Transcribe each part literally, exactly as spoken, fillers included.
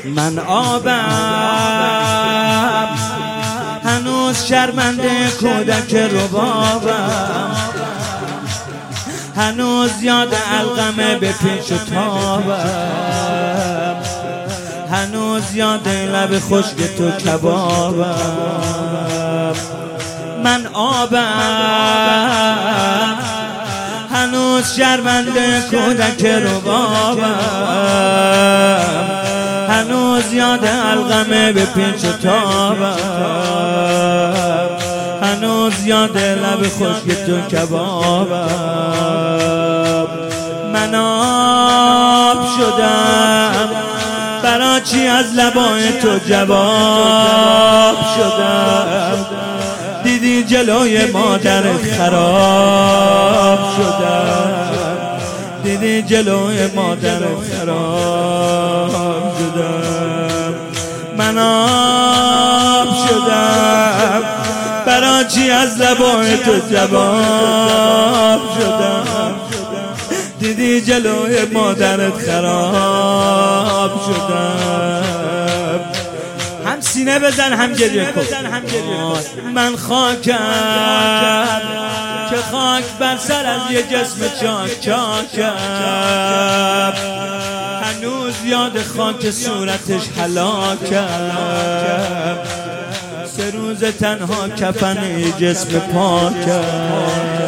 من آبم هنوز شرمنده کودک ربابم، هنوز یاد علقمه به پیچ و تابم، هنوز یاد لب خشک تو کبابم. من آبم هنوز شرمنده کودک ربابم، هنوز یاد علقمه به پیچ و تابم، هنوز یاد لب خشک تو کبابم. من آب شدم برا چی از لبای تو جواب شدم، دیدی جلوی مادرت خراب شدم، دیدی جلوی مادرت خراب شدم. من آب شدم برا چی از لبای تو جواب شدم، دیدی جلوی مادرت خراب شدم. هم سینه بزن هم گریه کن. من خاکم که خاک بر سر از یه جسم چاک چاکم، هنوز یاد خاک صورتش هلاکم، سه روز تنها کفن جسم پاکم.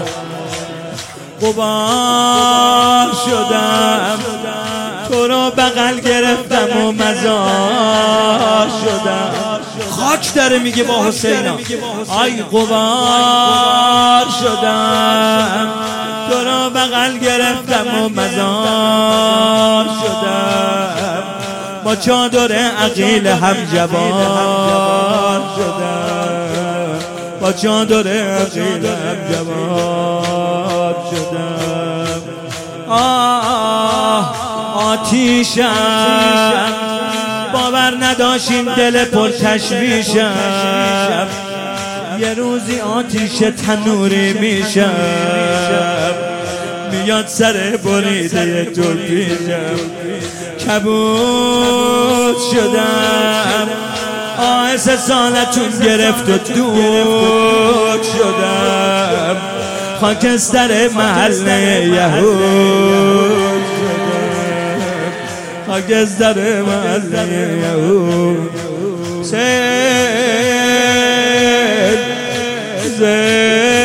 غبار شدم تو رو بغل گرفتم و مزار شدم. خاک داره میگه با حسینا. آی غبار شدم تو رو بغل گرفتم و مزار شدم، با چادر عقیل هم جوار شدم، با چادر عقیل هم جوار شدم. آه آتیشم باور نداشین دل پر تشویشم، یه روزی آتیش تنوری میشم، میاد سر بریده تو پیشم. کبود شدم آهس سالتون گرفت و دود شدم، خاکستر محله یهود شدم، خاکستر محله یهود. سید سید